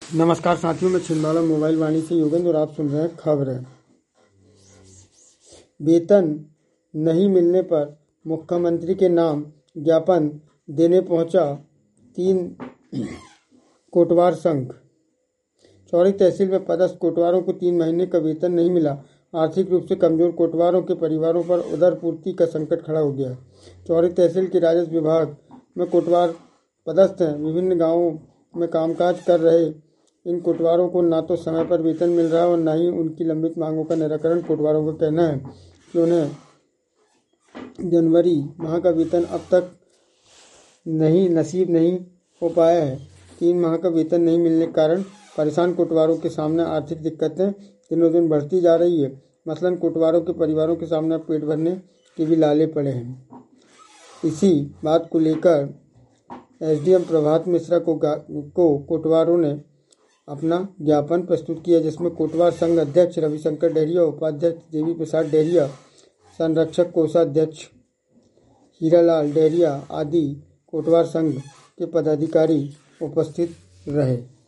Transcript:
नमस्कार साथियों, मैं छिंदवाड़ा मोबाइल वाणी से योगेंद्र और आप सुन रहे हैं खबरें। वेतन नहीं मिलने पर मुख्यमंत्री के नाम ज्ञापन देने पहुंचा 3 कोटवार संघ। चौरी तहसील में पदस्थ कोटवारों को 3 महीने का वेतन नहीं मिला। आर्थिक रूप से कमजोर कोटवारों के परिवारों पर उदरपूर्ति का संकट खड़ा हो गया। चौरी तहसील के राजस्व विभाग में कोटवार पदस्थ हैं। विभिन्न गांवों में कामकाज कर रहे इन कोटवारों को न तो समय पर वेतन मिल रहा है और न ही उनकी लंबित मांगों का निराकरण। कोटवारों का कहना है कि उन्हें जनवरी माह का वेतन अब तक नसीब नहीं हो पाया है। 3 माह का वेतन नहीं मिलने के कारण परेशान कोटवारों के सामने आर्थिक दिक्कतें दिनों दिन बढ़ती जा रही है। मसलन कोटवारों के परिवारों के सामने पेट भरने के भी लाले पड़े हैं। इसी बात को लेकर एसडीएम प्रभात मिश्रा को कोटवारों ने अपना ज्ञापन प्रस्तुत किया, जिसमें कोटवार संघ अध्यक्ष रविशंकर डेहरिया, उपाध्यक्ष देवी प्रसाद डेहरिया, संरक्षक कोषाध्यक्ष हीरालाल डेहरिया आदि कोटवार संघ के पदाधिकारी उपस्थित रहे।